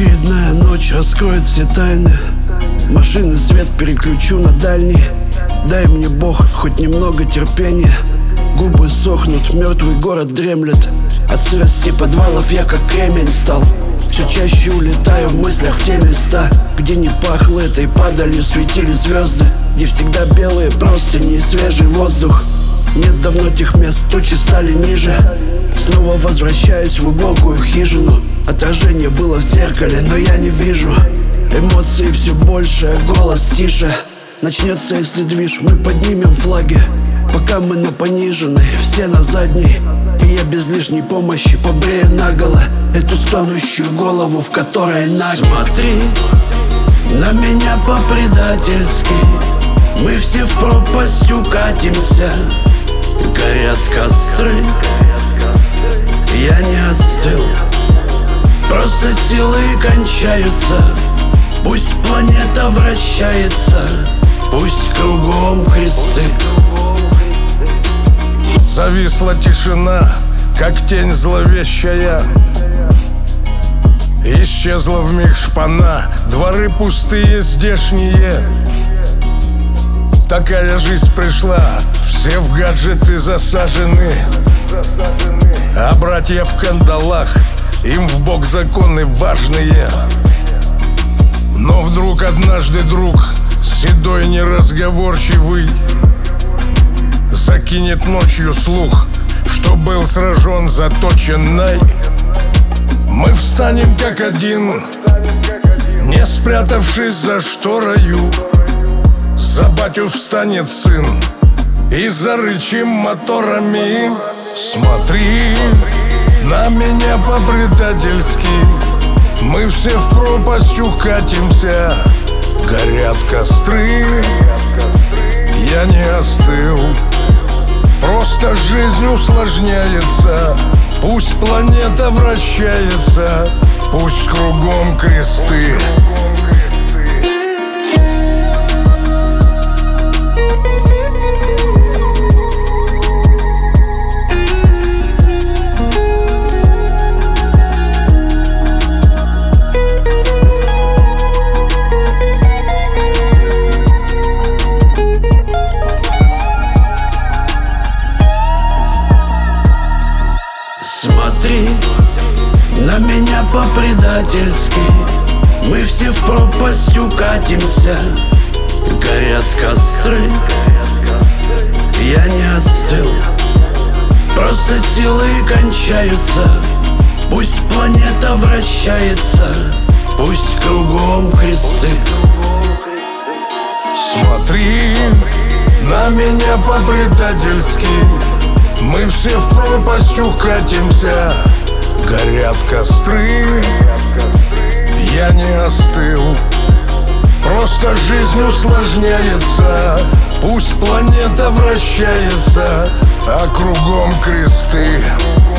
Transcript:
Очередная ночь раскроет все тайны. Машины свет переключу на дальний. Дай мне Бог хоть немного терпения. Губы сохнут, мертвый город дремлет. От сырости подвалов я как кремень стал. Все чаще улетаю в мыслях в те места, где не пахло этой падалью, светили звезды, где всегда белые простыни и свежий воздух. Нет давно тех мест, тучи стали ниже. Снова возвращаюсь в убогую хижину. Отражение было в зеркале, но я не вижу. Эмоции все больше, а голос тише. Начнется, если движ, мы поднимем флаги. Пока мы на пониженной, все на задней. И я без лишней помощи побрею наголо эту стонущую голову, в которой наги. Смотри на меня по-предательски. Мы все в пропасть укатимся. Горят костры, я не остыл. Просто силы кончаются. Пусть планета вращается, пусть кругом кресты. Зависла тишина, как тень зловещая. Исчезла вмиг шпана, дворы пустые здешние. Такая жизнь пришла, все в гаджеты засажены. А братья в кандалах, им в бок законы важные. Но вдруг однажды друг, седой неразговорчивый, закинет ночью слух, что был сражен заточенной. Мы встанем как один, не спрятавшись за шторою. За батю встанет сын и зарычим моторами. Смотри на меня по-предательски. Мы все в пропасть укатимся. Горят костры, я не остыл. Просто жизнь усложняется. Пусть планета вращается, пусть кругом кресты. Смотри на меня по-предательски. Мы все в пропасть укатимся. Горят костры, я не остыл. Просто силы кончаются. Пусть планета вращается, пусть кругом кресты. Смотри на меня по-предательски. Мы все в пропасть укатимся. Горят костры, я не остыл. Просто жизнь усложняется. Пусть планета вращается, а кругом кресты.